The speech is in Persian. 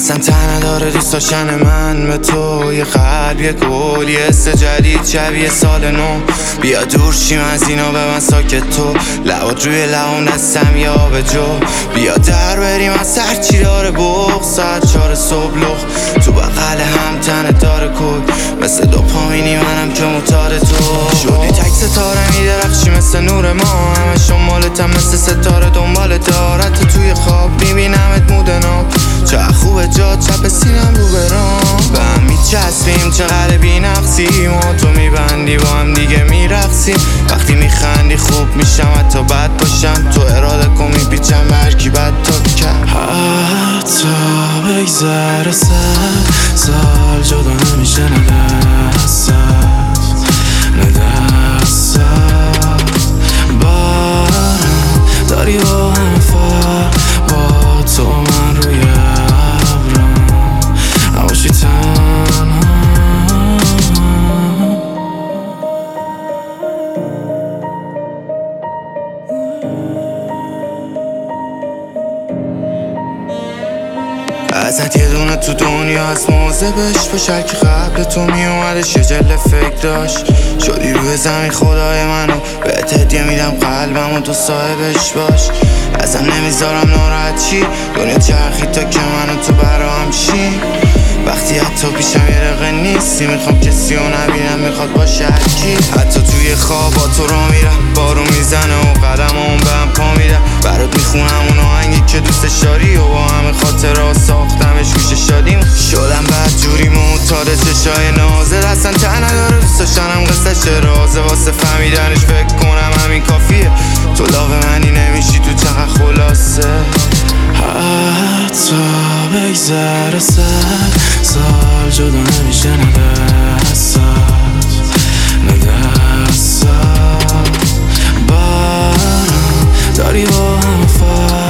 اصلا تنها داره دوست داشتن من به تو. یه قلب یه گل یه حس جدید شبیه سال نو. بیا دور شیم از اینا به من ساکت تو. لبات روی لبام دستم یه آبجو. بیا در بریم از هرچی داره بغض. ساعت 4 صبح لخ تو بغل هم تنه داره کل. مثل دوپامینی منم که موتار تو. شدی تک ستاره میدرخشی مثل نور ما. همشون مالتم مثل ستاره دنبال دارت. توی خواب میبینمت مودناب. چه خوبه جا چپ سینم رو برام. به هم میچسبیم چقدر بی نقصی. ما تو میبندی با هم دیگه میرقصیم. وقتی میخندی خوب میشم حتی بد باشم. تو اراده کن میپیچم برکی بد تا کرد. حتی بگذره 100 سال جدا نمیشه ندستت بارم داری با هم فرق. با تو من روی ابرم نباشی تنها. ازت یه دونه تو دنیا از موزبش بشه که قبل تو میومدش یه جل فکر داشت. شدی روی زمین خدای منو بهت هدیه میدم قلبم و تو صاحبش باش. ازم نمیذارم ناراحت چی. دنیا چرخی تا که منو تو برام چی. وقتی حتی پیشم یه دقیقه نیستی میخوام کسی رو نبینم میخواد باشه هرکی. حتی توی خوابا تو رو میرم بارون میزنه و قدمام به هم پا میدم. برات میخونم اون آهنگی که دوستش داری و با همه خاطرها ساختمش گوش شادیم. شدم بد جوری معتاد چشای نازل. اصلا تنها داره دوست داشتنم قصه چه رازه. واسه فهمیدنش فکر کنم همین کافیه. تو لاغ منی نمیشی تو چقدر خلاصه. حتی بگذره 100 سال جدا نمیشه ندستت بارم داری با هم فرق.